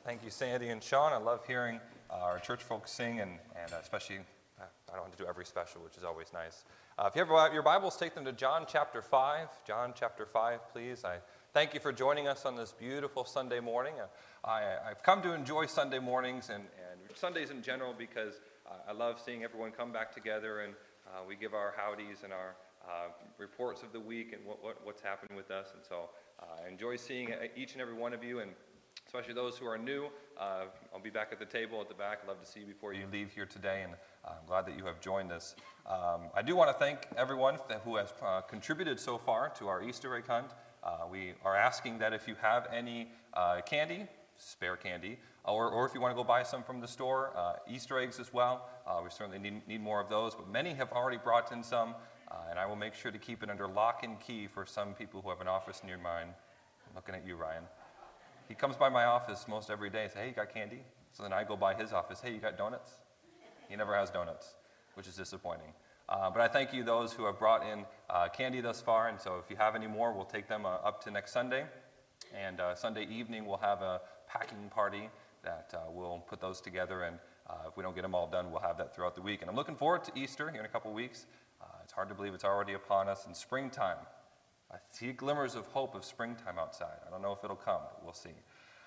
Thank you, Sandy and Sean. I love hearing our church folks sing, and especially, I don't have to do every special, which is always nice. If you have your Bibles, take them to John chapter 5. John chapter 5, please. I thank you for joining us on this beautiful Sunday morning. I've come to enjoy Sunday mornings and Sundays in general because I love seeing everyone come back together, and we give our howdies and our reports of the week and what's happened with us. And so I enjoy seeing each and every one of you, and especially those who are new. I'll be back at the table at the back. I'd love to see you before you leave here today, and I'm glad that you have joined us. I do want to thank everyone who has contributed so far to our Easter egg hunt. We are asking that if you have any candy, spare candy, or if you want to go buy some from the store, Easter eggs as well. We certainly need more of those, but many have already brought in some, and I will make sure to keep it under lock and key for some people who have an office near mine. I'm looking at you, Ryan. He comes by my office most every day and says, hey, you got candy? So then I go by his office, hey, you got donuts? He never has donuts, which is disappointing. But I thank you, those who have brought in candy thus far, and so if you have any more, we'll take them up to next Sunday. And Sunday evening, we'll have a packing party that we'll put those together, and if we don't get them all done, we'll have that throughout the week. And I'm looking forward to Easter here in a couple weeks. It's hard to believe it's already upon us, and springtime. I see glimmers of hope of springtime outside. I don't know if it'll come, but we'll see.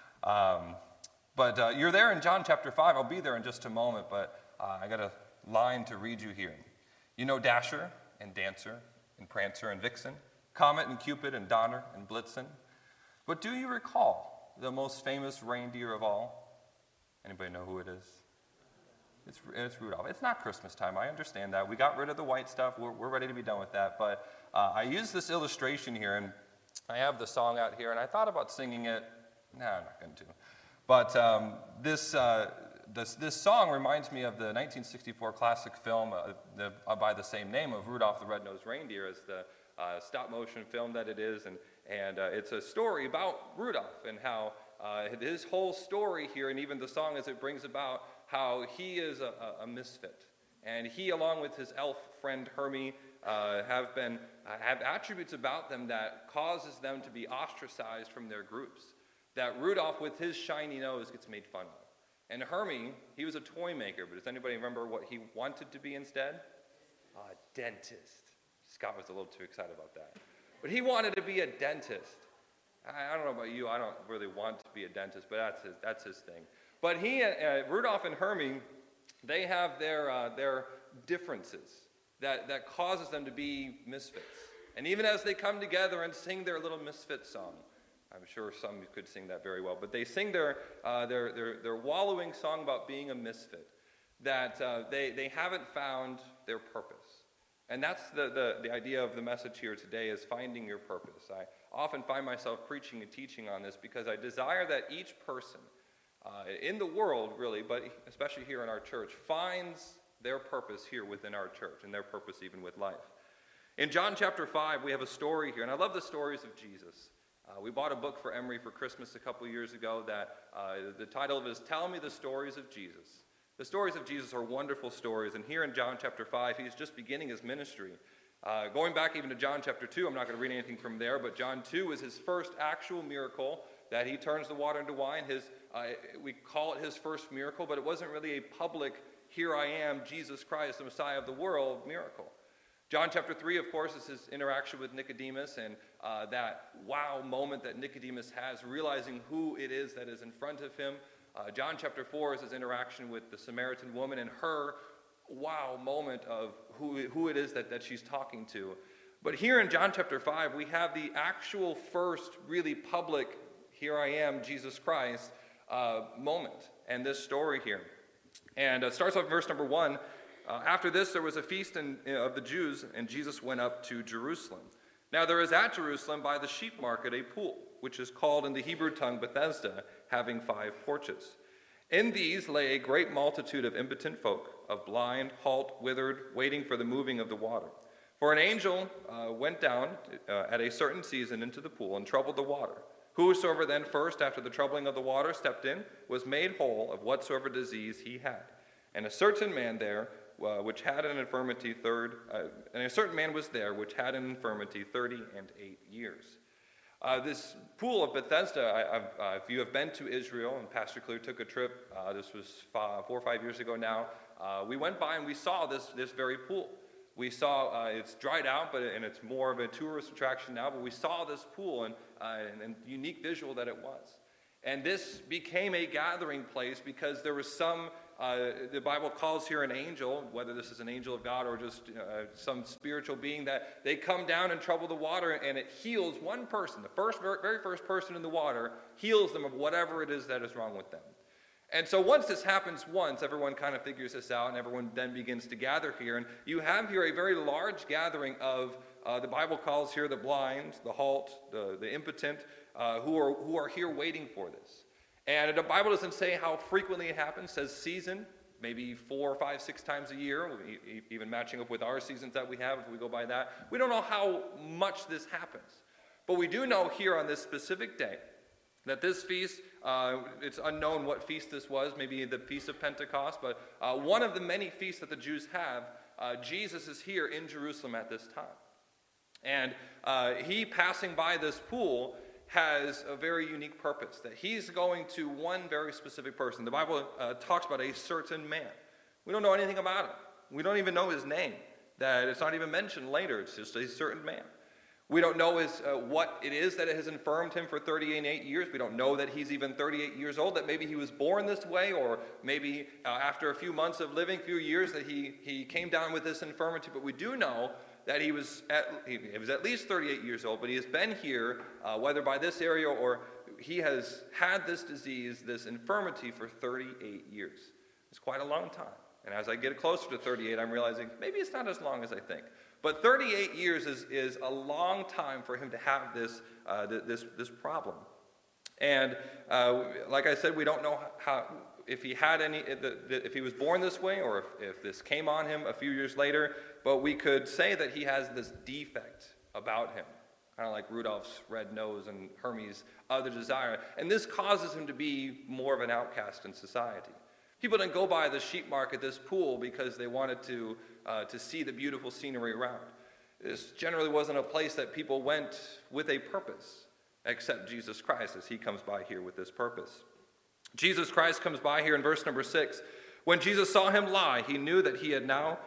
But you're there in John chapter 5. I'll be there in just a moment, but I got a line to read you here. You know Dasher and Dancer and Prancer and Vixen, Comet and Cupid and Donner and Blitzen. But do you recall the most famous reindeer of all? Anybody know who it is? It's Rudolph. It's not Christmas time. I understand that. We got rid of the white stuff. We're ready to be done with that. But I used this illustration here, and I have the song out here, and I thought about singing it. No, I'm not going to. But this song reminds me of the 1964 classic film by the same name of Rudolph the Red-Nosed Reindeer, as the stop-motion film that it is. And it's a story about Rudolph and how his whole story here, and even the song as it brings about, how he is a misfit. And he, along with his elf friend Hermie, have attributes about them that causes them to be ostracized from their groups. That Rudolph, with his shiny nose, gets made fun of. And Hermie, he was a toy maker, but does anybody remember what he wanted to be instead? A dentist. Scott was a little too excited about that. But he wanted to be a dentist. I don't know about you, I don't really want to be a dentist, but that's his thing. But Rudolph and Hermie, they have their differences that causes them to be misfits. And even as they come together and sing their little misfit song, I'm sure some could sing that very well, but they sing their wallowing song about being a misfit, that they haven't found their purpose. And that's the idea of the message here today, is finding your purpose. I often find myself preaching and teaching on this because I desire that each person in the world, really, but especially here in our church, finds their purpose here within our church, and their purpose even with life. In John chapter 5, we have a story here, and I love the stories of Jesus. We bought a book for Emery for Christmas a couple years ago that the title of it is Tell Me the Stories of Jesus. The stories of Jesus are wonderful stories, and here in John chapter 5, he's just beginning his ministry. Going back even to John chapter 2, I'm not going to read anything from there, but John 2 is his first actual miracle, that he turns the water into wine. We call it his first miracle, but it wasn't really a public, here I am, Jesus Christ, the Messiah of the world, miracle. John chapter 3, of course, is his interaction with Nicodemus, and that wow moment that Nicodemus has, realizing who it is that is in front of him. John chapter 4 is his interaction with the Samaritan woman and her wow moment of who it is that she's talking to. But here in John chapter 5, we have the actual first really public, here I am, Jesus Christ, moment, and this story here. And it starts off verse number 1. After this, there was a feast of the Jews, and Jesus went up to Jerusalem. Now there is at Jerusalem by the sheep market a pool, which is called in the Hebrew tongue Bethesda, having 5 porches. In these lay a great multitude of impotent folk, of blind, halt, withered, waiting for the moving of the water. For an angel went down at a certain season into the pool and troubled the water. Whosoever then first, after the troubling of the water, stepped in, was made whole of whatsoever disease he had. And a certain man there, which had an infirmity 38 years. This pool of Bethesda, if you have been to Israel, and Pastor Clear took a trip, this was 4 or 5 years ago now, we went by and we saw this very pool. We saw it's dried out, and it's more of a tourist attraction now, but we saw this pool and unique visual that it was. And this became a gathering place because there was some, the Bible calls here an angel, whether this is an angel of God or just some spiritual being, that they come down and trouble the water, and it heals one person. The very first person in the water heals them of whatever it is that is wrong with them. And so once this happens once, everyone kind of figures this out, and everyone then begins to gather here. And you have here a very large gathering of, the Bible calls here the blind, the halt, the impotent, who are here waiting for this. And the Bible doesn't say how frequently it happens. It says season, maybe 4, 5, 6 times a year, even matching up with our seasons that we have if we go by that. We don't know how much this happens. But we do know here on this specific day that this feast, it's unknown what feast this was, maybe the Feast of Pentecost, but one of the many feasts that the Jews have, Jesus is here in Jerusalem at this time. And he passing by this pool has a very unique purpose, that he's going to one very specific person. The Bible talks about a certain man. We don't know anything about him. We don't even know his name. That it's not even mentioned later. It's just a certain man. We don't know what it is that has infirmed him for 38 years. We don't know that he's even 38 years old, that maybe he was born this way, or maybe after a few months of living, a few years, that he came down with this infirmity. But we do know that he was at least 38 years old, but he has been here, whether by this area or he has had this disease, this infirmity for 38 years. It's quite a long time. And as I get closer to 38, I'm realizing maybe it's not as long as I think. But 38 years is a long time for him to have this problem. And like I said, we don't know if he had if he was born this way or if this came on him a few years later. But we could say that he has this defect about him, kind of like Rudolph's red nose and Hermes' other desire. And this causes him to be more of an outcast in society. People didn't go by the sheep market, this pool, because they wanted to see the beautiful scenery around. This generally wasn't a place that people went with a purpose, except Jesus Christ, as he comes by here with this purpose. Jesus Christ comes by here in verse number 6. When Jesus saw him lie, he knew that he had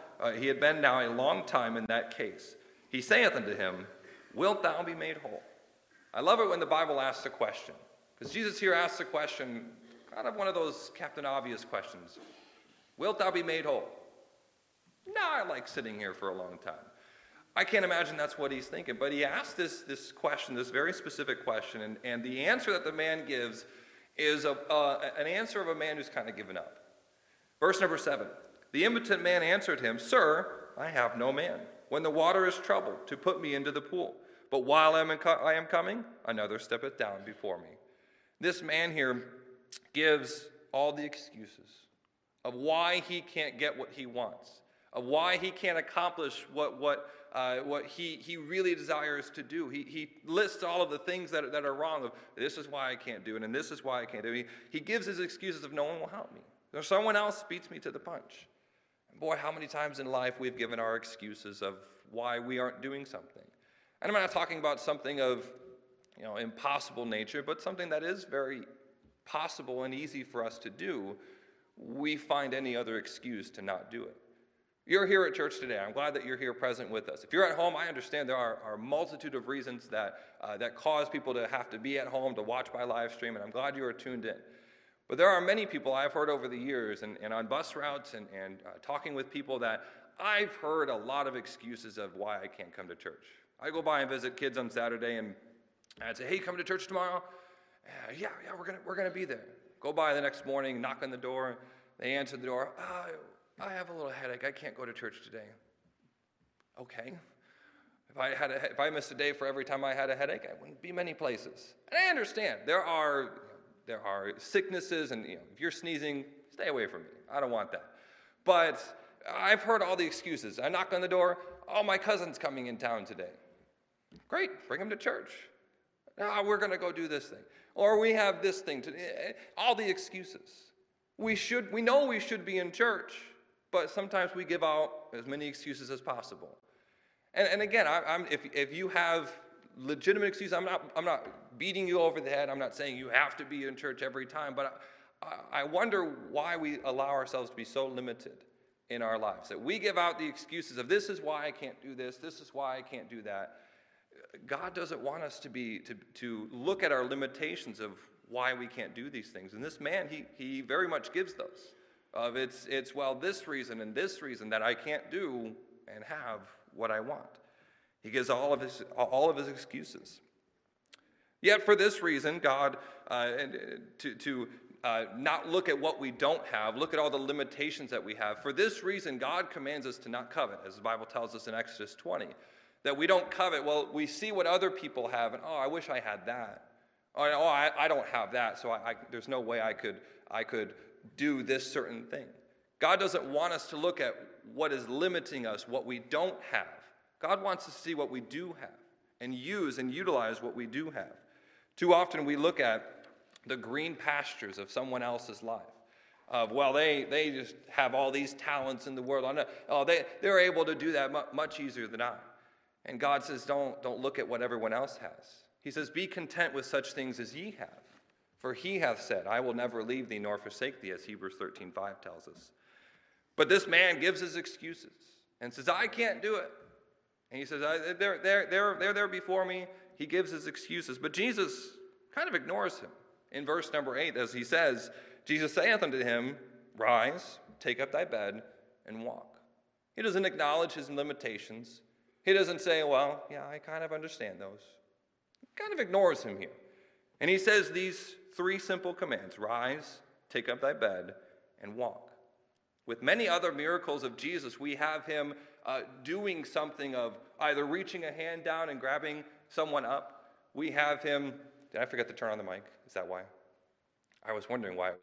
been now a long time in that case. He saith unto him, Wilt thou be made whole? I love it when the Bible asks a question, because Jesus here asks a question, kind of one of those Captain Obvious questions. Wilt thou be made whole? No, I like sitting here for a long time. I can't imagine that's what he's thinking, but he asked this question, this very specific question, and the answer that the man gives is an answer of a man who's kind of given up. Verse number 7, the impotent man answered him, Sir, I have no man, when the water is troubled, to put me into the pool. But while I am coming, another steppeth down before me. This man here gives all the excuses of why he can't get what he wants, of why he can't accomplish what he really desires to do. He lists all of the things that are wrong. Of this is why I can't do it, and this is why I can't do it. He gives his excuses of no one will help me. There's someone else beats me to the punch. And boy, how many times in life we've given our excuses of why we aren't doing something. And I'm not talking about something of impossible nature, but something that is very possible and easy for us to do. We find any other excuse to not do it. You're here at church today. I'm glad that you're here present with us. If you're at home, I understand there are a multitude of reasons that cause people to have to be at home to watch my live stream, and I'm glad you are tuned in. But there are many people I've heard over the years and on bus routes and talking with people that I've heard a lot of excuses of why I can't come to church. I go by and visit kids on Saturday, and I'd say, hey, come to church tomorrow? Yeah, we're gonna be there. Go by the next morning, knock on the door. They answer the door. I have a little headache. I can't go to church today. Okay. If I missed a day for every time I had a headache, I wouldn't be many places. And I understand there are sicknesses, and if you're sneezing, stay away from me. I don't want that. But I've heard all the excuses. I knock on the door. Oh, my cousin's coming in town today. Great, bring him to church. We're going to go do this thing. Or we have this thing. All the excuses. We know we should be in church, but sometimes we give out as many excuses as possible. And again, if you have legitimate excuse. I'm not beating you over the head. I'm not saying you have to be in church every time, but I wonder why we allow ourselves to be so limited in our lives, that we give out the excuses of this is why I can't do this is why I can't do that. God doesn't want us to look at our limitations of why we can't do these things. And this man, he very much gives those. Of it's this reason and this reason that I can't do and have what I want. He gives all of his excuses. Yet for this reason, God, not look at what we don't have, look at all the limitations that we have. For this reason, God commands us to not covet, as the Bible tells us in Exodus 20, that we don't covet. Well, we see what other people have, and I wish I had that. I don't have that, so there's no way I could do this certain thing. God doesn't want us to look at what is limiting us, what we don't have. God wants us to see what we do have and use and utilize what we do have. Too often we look at the green pastures of someone else's life. They just have all these talents in the world. They're able to do that much easier than I. And God says, don't look at what everyone else has. He says, be content with such things as ye have. For he hath said, I will never leave thee nor forsake thee, as Hebrews 13:5 tells us. But this man gives his excuses and says, I can't do it. And he says, they're there before me. He gives his excuses. But Jesus kind of ignores him. In verse number 8, as he says, Jesus saith unto him, rise, take up thy bed, and walk. He doesn't acknowledge his limitations. He doesn't say, well, yeah, I kind of understand those. He kind of ignores him here. And he says these 3 simple commands: rise, take up thy bed, and walk. With many other miracles of Jesus, we have him doing something of either reaching a hand down and grabbing someone up. We have him, did I forget to turn on the mic? Is that why? I was wondering why.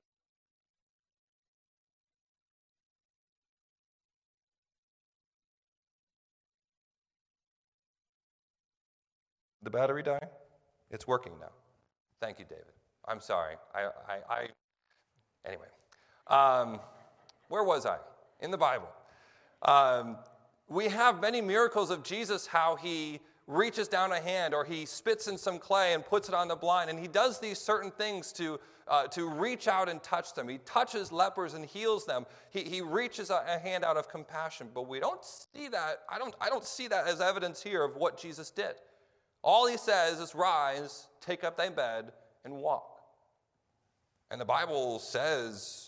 The battery die? It's working now. Thank you, David. I'm sorry. Anyway. Where was I? In the Bible. We have many miracles of Jesus, how he reaches down a hand or he spits in some clay and puts it on the blind. And he does these certain things to reach out and touch them. He touches lepers and heals them. He reaches a hand out of compassion. But we don't see that. I don't see that as evidence here of what Jesus did. All he says is, rise, take up thy bed, and walk. And the Bible says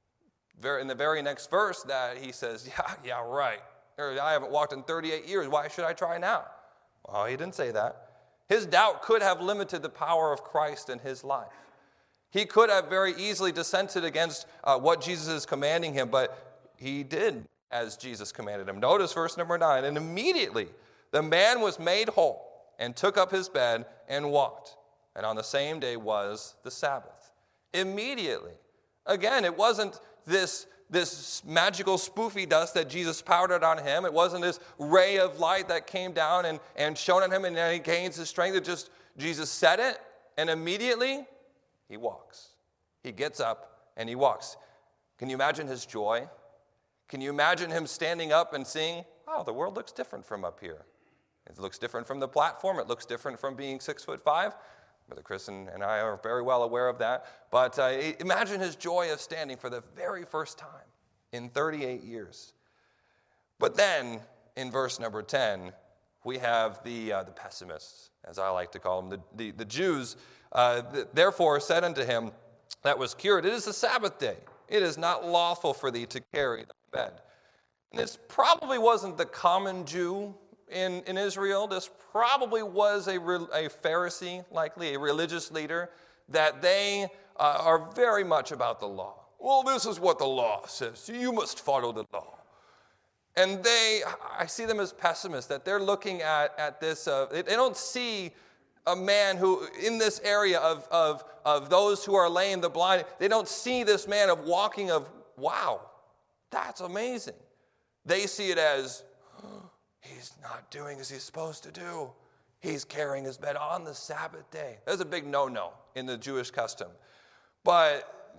in the very next verse that he says, yeah, right. I haven't walked in 38 years. Why should I try now? Well, he didn't say that. His doubt could have limited the power of Christ in his life. He could have very easily dissented against what Jesus is commanding him, but he did as Jesus commanded him. Notice verse number 9. And immediately the man was made whole and took up his bed and walked. And on the same day was the Sabbath. Immediately. Again, it wasn't this magical spoofy dust that Jesus powdered on him. It wasn't this ray of light that came down and shone on him and then he gains his strength. It just, Jesus said it, and immediately he walks. He gets up and he walks. Can you imagine his joy? Can you imagine him standing up and seeing, wow, the world looks different from up here. It looks different from the platform. It looks different from being 6'5". Brother Chris and I are very well aware of that. But imagine his joy of standing for the very first time in 38 years. But then, in verse number 10, we have the pessimists, as I like to call them. The Jews, therefore, said unto him that was cured, it is the Sabbath day. It is not lawful for thee to carry thy bed. And this probably wasn't the common Jew in Israel. This probably was a Pharisee, likely a religious leader, that they are very much about the law. Well, this is what the law says, so you must follow the law. And I see them as pessimists, that they're looking at this, they don't see a man who, in this area of those who are lame, the blind, they don't see this man of walking of, wow, that's amazing. They see it as, he's not doing as he's supposed to do. He's carrying his bed on the Sabbath day. That's a big no-no in the Jewish custom. But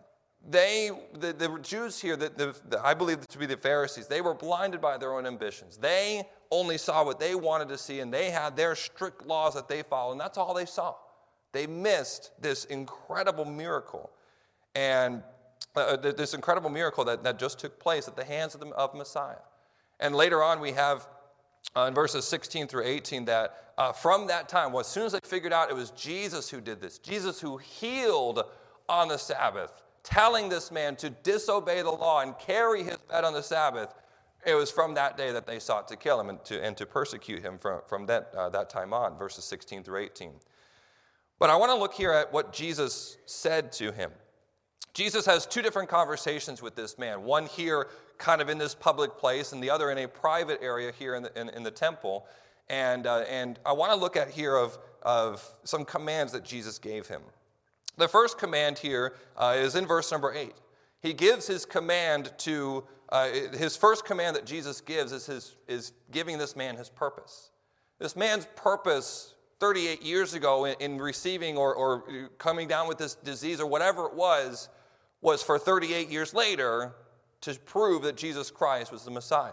the Jews here, I believe to be the Pharisees, they were blinded by their own ambitions. They only saw what they wanted to see, and they had their strict laws that they followed, and that's all they saw. They missed this incredible miracle, and this incredible miracle that just took place at the hands of Messiah. And later on, we have in verses 16 through 18 that from that time, well, as soon as they figured out it was Jesus who did this, Jesus who healed on the Sabbath, telling this man to disobey the law and carry his bed on the Sabbath, it was from that day that they sought to kill him and to persecute him from that time on, verses 16 through 18. But I want to look here at what Jesus said to him. Jesus has two different conversations with this man, one here kind of in this public place and the other in a private area here in the temple. And I want to look at here of some commands that Jesus gave him. The first command here is in verse number 8. He gives his command to, his first command that Jesus gives is giving this man his purpose. This man's purpose 38 years ago in receiving or coming down with this disease or whatever it was for 38 years later to prove that Jesus Christ was the Messiah.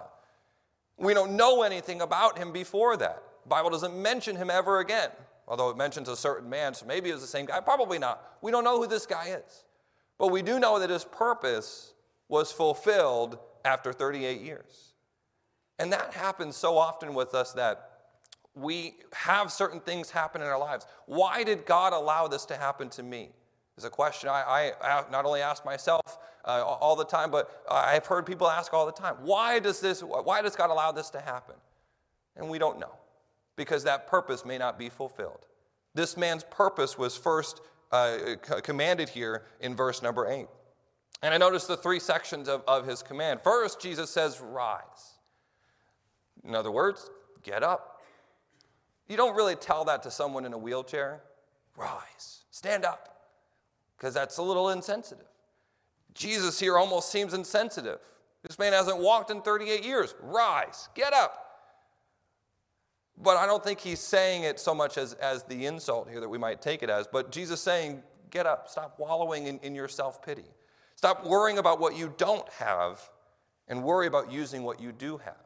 We don't know anything about him before that. The Bible doesn't mention him ever again, although it mentions a certain man, so maybe it was the same guy. Probably not. We don't know who this guy is. But we do know that his purpose was fulfilled after 38 years. And that happens so often with us that we have certain things happen in our lives. Why did God allow this to happen to me? Is a question I not only ask myself all the time, but I've heard people ask all the time. Why does God allow this to happen? And we don't know, because that purpose may not be fulfilled. This man's purpose was first commanded here in verse number 8. And I notice the three sections of his command. First, Jesus says, rise. In other words, get up. You don't really tell that to someone in a wheelchair. Rise, stand up, because that's a little insensitive. Jesus here almost seems insensitive. This man hasn't walked in 38 years. Rise, get up. But I don't think he's saying it so much as the insult here that we might take it as, but Jesus saying, get up, stop wallowing in your self-pity. Stop worrying about what you don't have and worry about using what you do have.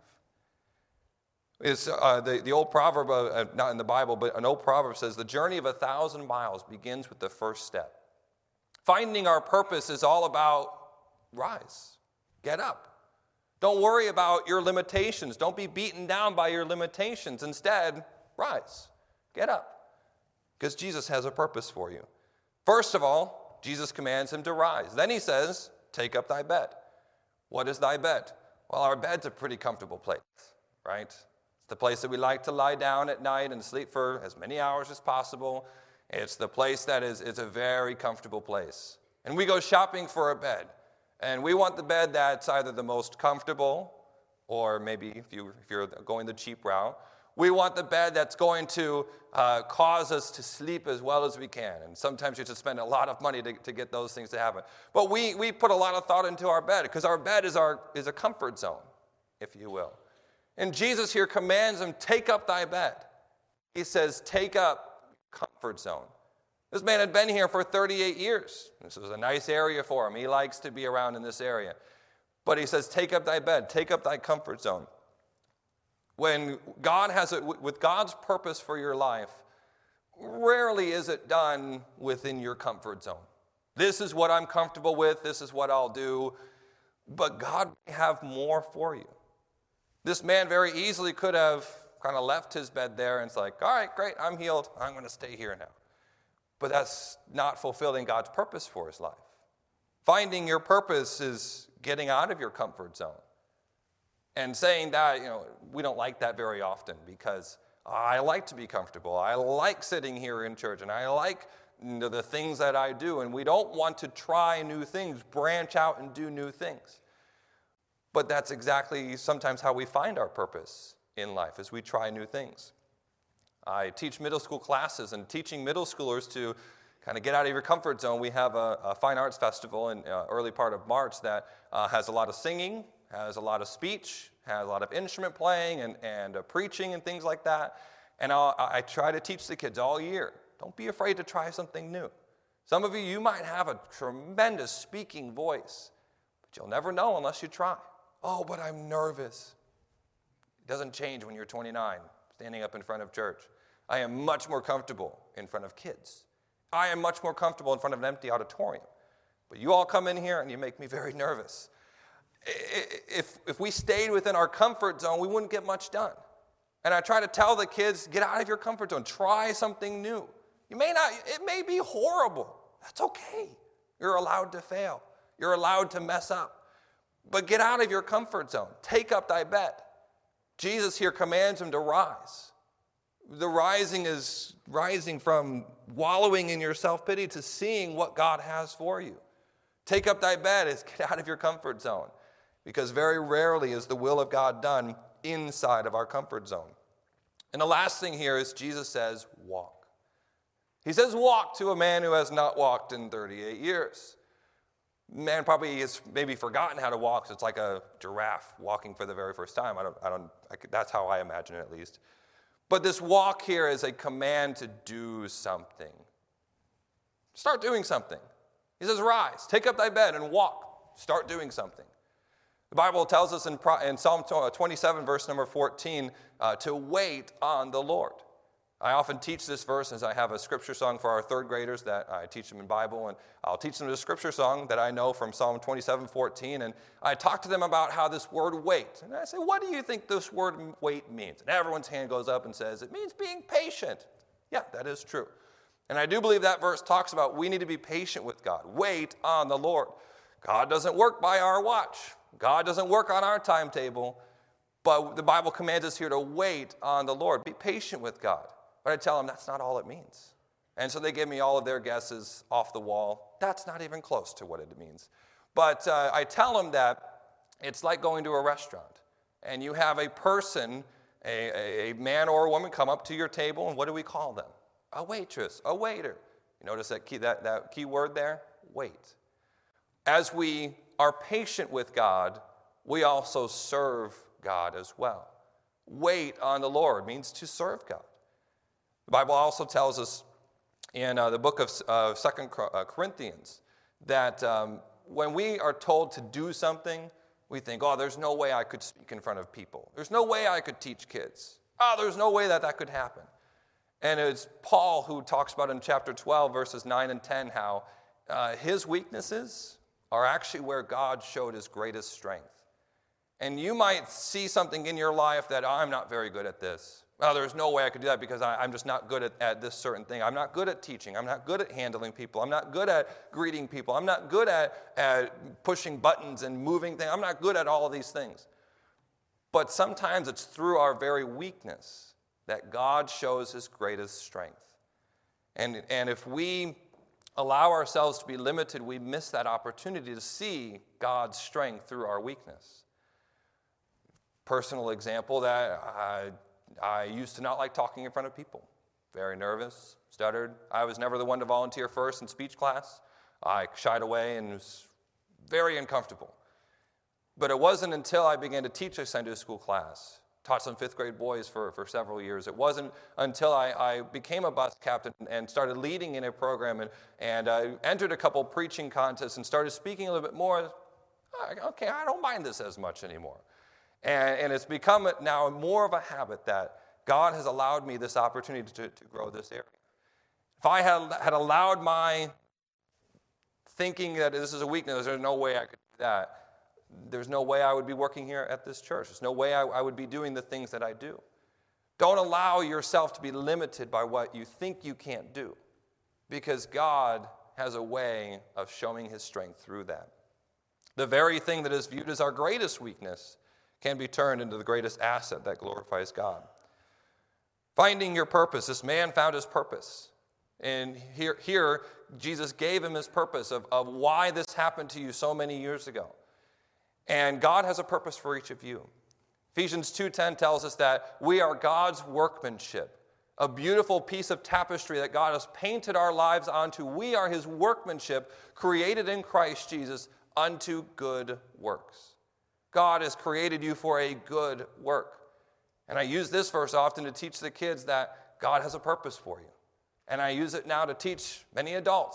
It's the old proverb, not in the Bible, but an old proverb says, the journey of 1,000 miles begins with the first step. Finding our purpose is all about rise, get up. Don't worry about your limitations. Don't be beaten down by your limitations. Instead, rise, get up, because Jesus has a purpose for you. First of all, Jesus commands him to rise. Then he says, take up thy bed. What is thy bed? Well, our bed's a pretty comfortable place, right? It's the place that we like to lie down at night and sleep for as many hours as possible. It's the place that is a very comfortable place. And we go shopping for a bed. And we want the bed that's either the most comfortable, or maybe if you're going the cheap route, we want the bed that's going to cause us to sleep as well as we can. And sometimes you have to spend a lot of money to get those things to happen. But we put a lot of thought into our bed, because our bed is a comfort zone, if you will. And Jesus here commands him, take up thy bed. He says, take up comfort zone. This man had been here for 38 years. This was a nice area for him. He likes to be around in this area. But he says, take up thy bed, take up thy comfort zone. When God has it, with God's purpose for your life, rarely is it done within your comfort zone. This is what I'm comfortable with, this is what I'll do. But God may have more for you. This man very easily could have kind of left his bed there and it's like, all right, great, I'm healed. I'm going to stay here now. But that's not fulfilling God's purpose for his life. Finding your purpose is getting out of your comfort zone. And saying that, we don't like that very often, because I like to be comfortable. I like sitting here in church, and I like the things that I do. And we don't want to try new things, branch out and do new things. But that's exactly sometimes how we find our purpose in life, as we try new things. I teach middle school classes, and teaching middle schoolers to kind of get out of your comfort zone, we have a fine arts festival in early part of March that has a lot of singing, has a lot of speech, has a lot of instrument playing and preaching and things like that. And I try to teach the kids all year, don't be afraid to try something new. Some of you might have a tremendous speaking voice, but you'll never know unless you try. Oh, but I'm nervous. It doesn't change when you're 29, standing up in front of church. I am much more comfortable in front of kids. I am much more comfortable in front of an empty auditorium. But you all come in here and you make me very nervous. If we stayed within our comfort zone, we wouldn't get much done. And I try to tell the kids, get out of your comfort zone. Try something new. It may be horrible. That's okay. You're allowed to fail. You're allowed to mess up. But get out of your comfort zone. Take up thy bed. Jesus here commands him to rise. The rising is rising from wallowing in your self-pity to seeing what God has for you. Take up thy bed is get out of your comfort zone, because very rarely is the will of God done inside of our comfort zone. And the last thing here is Jesus says, walk. He says walk to a man who has not walked in 38 years. Man probably has maybe forgotten how to walk, so it's like a giraffe walking for the very first time. That's how I imagine it, at least. But this walk here is a command to do something. Start doing something. He says, rise, take up thy bed and walk. Start doing something. The Bible tells us in Psalm 27, verse number 14, to wait on the Lord. I often teach this verse as I have a scripture song for our third graders that I teach them in Bible, and I'll teach them the scripture song that I know from Psalm 27:14, and I talk to them about how this word wait. And I say, what do you think this word wait means? And everyone's hand goes up and says, it means being patient. Yeah, that is true. And I do believe that verse talks about we need to be patient with God. Wait on the Lord. God doesn't work by our watch. God doesn't work on our timetable, but the Bible commands us here to wait on the Lord. Be patient with God. But I tell them that's not all it means. And so they give me all of their guesses off the wall. That's not even close to what it means. But I tell them that it's like going to a restaurant. And you have a person, a man or a woman, come up to your table, and what do we call them? A waitress, a waiter. You notice that key word there? Wait. As we are patient with God, we also serve God as well. Wait on the Lord means to serve God. The Bible also tells us in the book of 2 Corinthians that when we are told to do something, we think, oh, there's no way I could speak in front of people. There's no way I could teach kids. Oh, there's no way that could happen. And it's Paul who talks about in chapter 12, verses 9 and 10, how his weaknesses are actually where God showed his greatest strength. And you might see something in your life that I'm not very good at this. Well, there's no way I could do that because I'm just not good at this certain thing. I'm not good at teaching. I'm not good at handling people. I'm not good at greeting people. I'm not good at pushing buttons and moving things. I'm not good at all of these things. But sometimes it's through our very weakness that God shows his greatest strength. And if we allow ourselves to be limited, we miss that opportunity to see God's strength through our weakness. Personal example that I used to not like talking in front of people. Very nervous, stuttered. I was never the one to volunteer first in speech class. I shied away and was very uncomfortable. But it wasn't until I began to teach a Sunday school class, taught some fifth grade boys for several years. It wasn't until I became a bus captain and started leading in a program and entered a couple preaching contests and started speaking a little bit more. Okay, I don't mind this as much anymore. And it's become now more of a habit that God has allowed me this opportunity to grow this area. If I had allowed my thinking that this is a weakness, there's no way I could do that. There's no way I would be working here at this church. There's no way I would be doing the things that I do. Don't allow yourself to be limited by what you think you can't do, because God has a way of showing his strength through that. The very thing that is viewed as our greatest weakness can be turned into the greatest asset that glorifies God. Finding your purpose. This man found his purpose. And here Jesus gave him his purpose of why this happened to you so many years ago. And God has a purpose for each of you. Ephesians 2:10 tells us that we are God's workmanship, a beautiful piece of tapestry that God has painted our lives onto. We are his workmanship, created in Christ Jesus unto good works. God has created you for a good work. And I use this verse often to teach the kids that God has a purpose for you. And I use it now to teach many adults.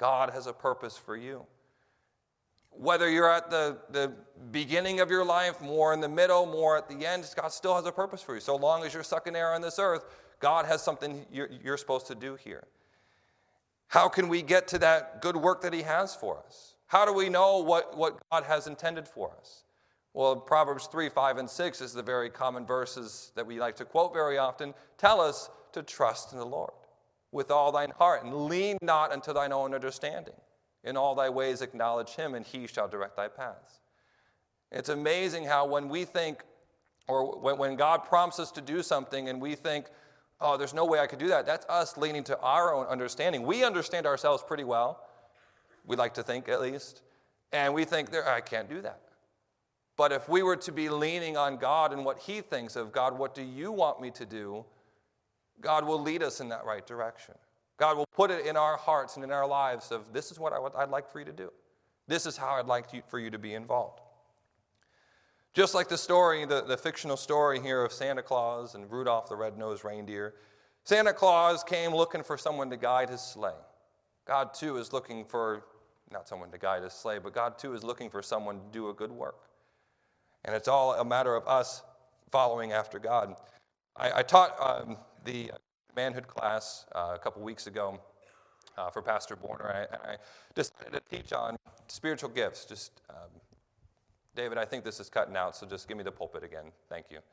God has a purpose for you. Whether you're at the beginning of your life, more in the middle, more at the end, God still has a purpose for you. So long as you're sucking air on this earth, God has something you're supposed to do here. How can we get to that good work that he has for us? How do we know what God has intended for us? Well, Proverbs 3, 5, and 6 is the very common verses that we like to quote very often. Tell us to trust in the Lord with all thine heart, and lean not unto thine own understanding. In all thy ways acknowledge him, and he shall direct thy paths. It's amazing how when we think, or when God prompts us to do something and we think, oh, there's no way I could do that, that's us leaning to our own understanding. We understand ourselves pretty well. We like to think, at least. And we think, I can't do that. But if we were to be leaning on God and what he thinks of, God, what do you want me to do? God will lead us in that right direction. God will put it in our hearts and in our lives of, this is what I'd like for you to do. This is how I'd like for you to be involved. Just like the story, the fictional story here of Santa Claus and Rudolph the Red-Nosed Reindeer, Santa Claus came looking for someone to guide his sleigh. God, too, is looking for, not someone to guide his sleigh, but God, too, is looking for someone to do a good work. And it's all a matter of us following after God. I taught the manhood class a couple weeks ago for Pastor Borner. I decided to teach on spiritual gifts. David, I think this is cutting out, so just give me the pulpit again. Thank you.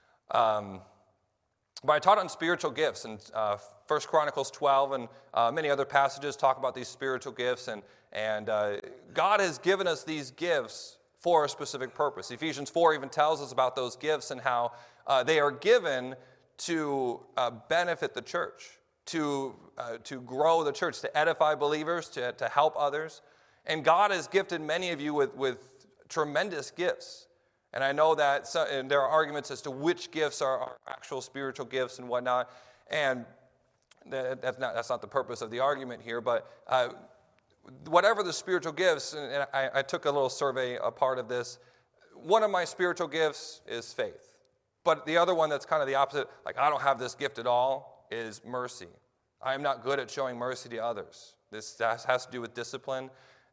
But I taught on spiritual gifts, and 1 Chronicles 12 and many other passages talk about these spiritual gifts, and God has given us these gifts for a specific purpose. Ephesians 4 even tells us about those gifts and how they are given to benefit the church, to grow the church, to edify believers, to help others. And God has gifted many of you with tremendous gifts. And I know that and there are arguments as to which gifts are actual spiritual gifts and whatnot. And that's not the purpose of the argument here. But whatever the spiritual gifts, and I took a little survey, a part of this. One of my spiritual gifts is faith. But the other one that's kind of the opposite, like I don't have this gift at all, is mercy. I am not good at showing mercy to others. This has to do with discipline.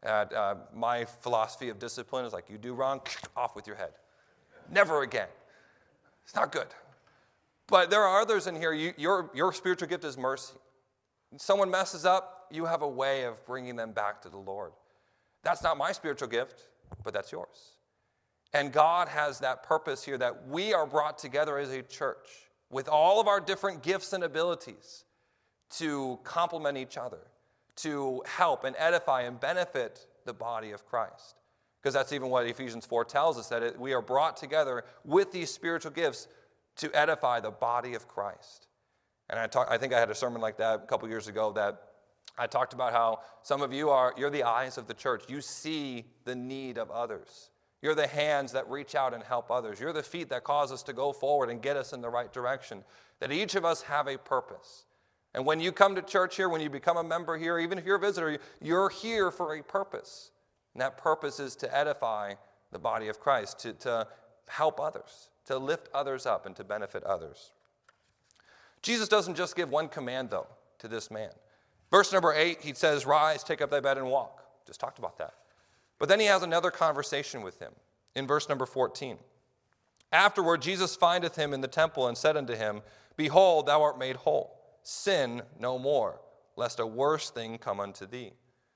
My philosophy of discipline is like, you do wrong, off with your head. Never again. It's not good. But there are others in here, your spiritual gift is mercy. When someone messes up, you have a way of bringing them back to the Lord. That's not my spiritual gift, but that's yours. And God has that purpose here that we are brought together as a church with all of our different gifts and abilities to complement each other, to help and edify and benefit the body of Christ. Because that's even what Ephesians 4 tells us, that we are brought together with these spiritual gifts to edify the body of Christ. And I think I had a sermon like that a couple years ago that I talked about how some of you you're the eyes of the church. You see the need of others. You're the hands that reach out and help others. You're the feet that cause us to go forward and get us in the right direction. That each of us have a purpose. And when you come to church here, when you become a member here, even if you're a visitor, you're here for a purpose. And that purpose is to edify the body of Christ, to help others, to lift others up, and to benefit others. Jesus doesn't just give one command, though, to this man. Verse number 8, he says, rise, take up thy bed, and walk. Just talked about that. But then he has another conversation with him in verse number 14. Afterward, Jesus findeth him in the temple and said unto him, behold, thou art made whole. Sin no more, lest a worse thing come unto thee.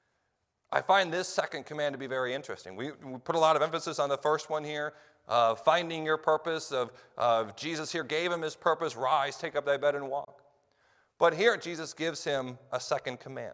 I find this second command to be very interesting. We put a lot of emphasis on the first one here, finding your purpose, of Jesus here gave him his purpose, rise, take up thy bed and walk. But here Jesus gives him a second command.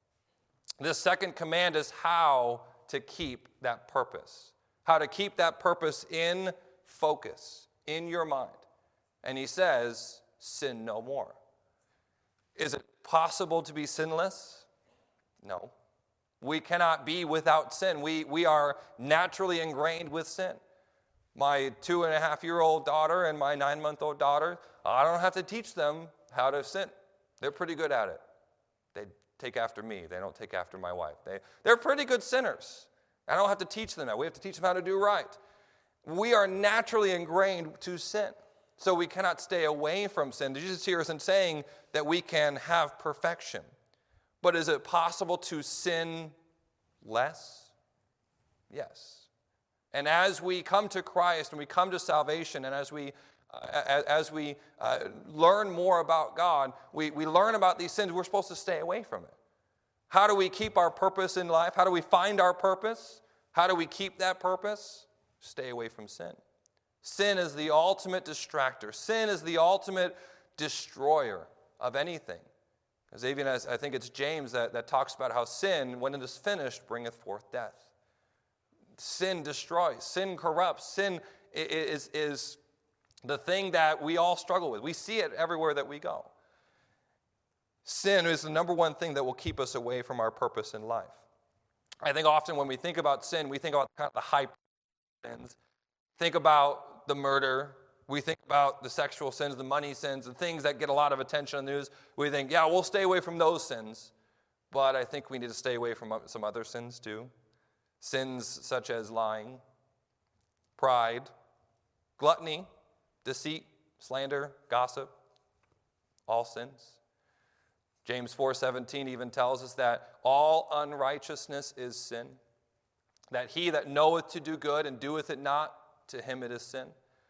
This second command is how to keep that purpose, how to keep that purpose in focus, in your mind. And he says, sin no more. Is it possible to be sinless? No. We cannot be without sin. We are naturally ingrained with sin. My 2.5-year-old daughter and my 9-month-old daughter, I don't have to teach them how to sin. They're pretty good at it. They take after me. They don't take after my wife. They're pretty good sinners. I don't have to teach them that. We have to teach them how to do right. We are naturally ingrained to sin, so we cannot stay away from sin. Jesus here isn't saying that we can have perfection. But is it possible to sin less? Yes. And as we come to Christ and we come to salvation, and as we learn more about God, we learn about these sins. We're supposed to stay away from it. How do we keep our purpose in life? How do we find our purpose? How do we keep that purpose? Stay away from sin. Sin is the ultimate distractor. Sin is the ultimate destroyer of anything. As even as I think it's James that talks about how sin, when it is finished, bringeth forth death. Sin destroys. Sin corrupts. Sin is the thing that we all struggle with. We see it everywhere that we go. Sin is the number one thing that will keep us away from our purpose in life. I think often when we think about sin, we think about kind of the high sins. Think about the murder. We think about the sexual sins, the money sins, the things that get a lot of attention on the news. We think, yeah, we'll stay away from those sins. But I think we need to stay away from some other sins too. Sins such as lying, pride, gluttony, deceit, slander, gossip, all sins. James 4:17 even tells us that all unrighteousness is sin, that he that knoweth to do good and doeth it not, to him it is sin.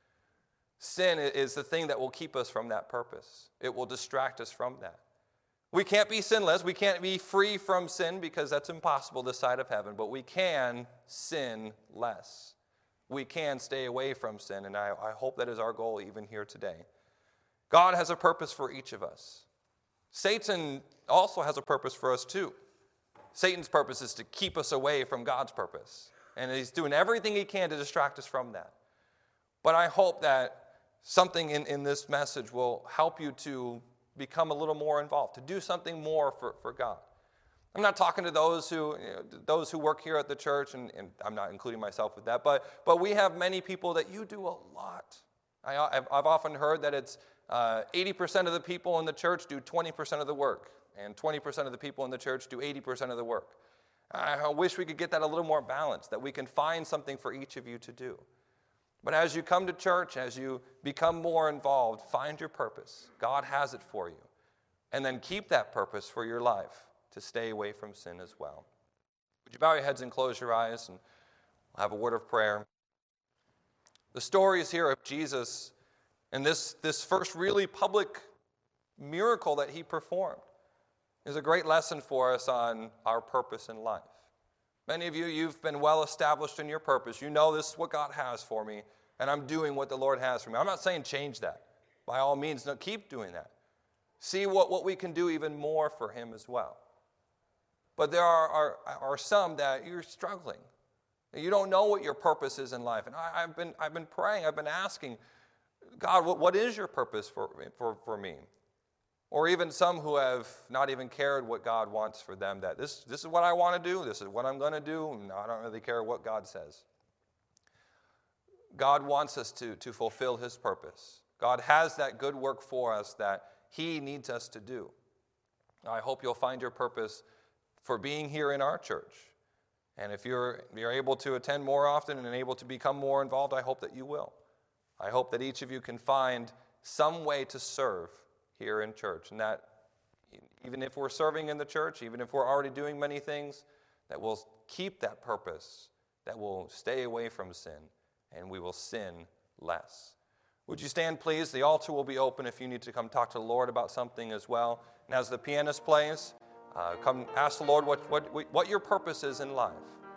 Sin is the thing that will keep us from that purpose. It will distract us from that. We can't be sinless. We can't be free from sin because that's impossible this side of heaven, but we can sin less. We can stay away from sin, and I hope that is our goal even here today. God has a purpose for each of us. Satan also has a purpose for us too. Satan's purpose is to keep us away from God's purpose. And he's doing everything he can to distract us from that. But I hope that something in this message will help you to become a little more involved, to do something more for God. I'm not talking to those who work here at the church, and I'm not including myself with that, but we have many people that you do a lot. I've often heard that it's 80% of the people in the church do 20% of the work, and 20% of the people in the church do 80% of the work. I wish we could get that a little more balanced, that we can find something for each of you to do. But as you come to church, as you become more involved, find your purpose. God has it for you. And then keep that purpose for your life to stay away from sin as well. Would you bow your heads and close your eyes, and we'll have a word of prayer. The stories here of Jesus and this first really public miracle that he performed is a great lesson for us on our purpose in life. Many of you, you've been well established in your purpose. You know this is what God has for me, and I'm doing what the Lord has for me. I'm not saying change that. By all means, no, keep doing that. See what we can do even more for him as well. But there are some that you're struggling. You don't know what your purpose is in life. And I've been praying, I've been asking, God, what is your purpose for me? Or even some who have not even cared what God wants for them, that this is what I want to do, this is what I'm going to do, and I don't really care what God says. God wants us to fulfill his purpose. God has that good work for us that he needs us to do. I hope you'll find your purpose for being here in our church. And if you're able to attend more often and able to become more involved, I hope that you will. I hope that each of you can find some way to serve here in church, and that even if we're serving in the church, even if we're already doing many things, that we'll keep that purpose, that we'll stay away from sin, and we will sin less. Would you stand, please? The altar will be open if you need to come talk to the Lord about something as well. And as the pianist plays, come ask the Lord what your purpose is in life.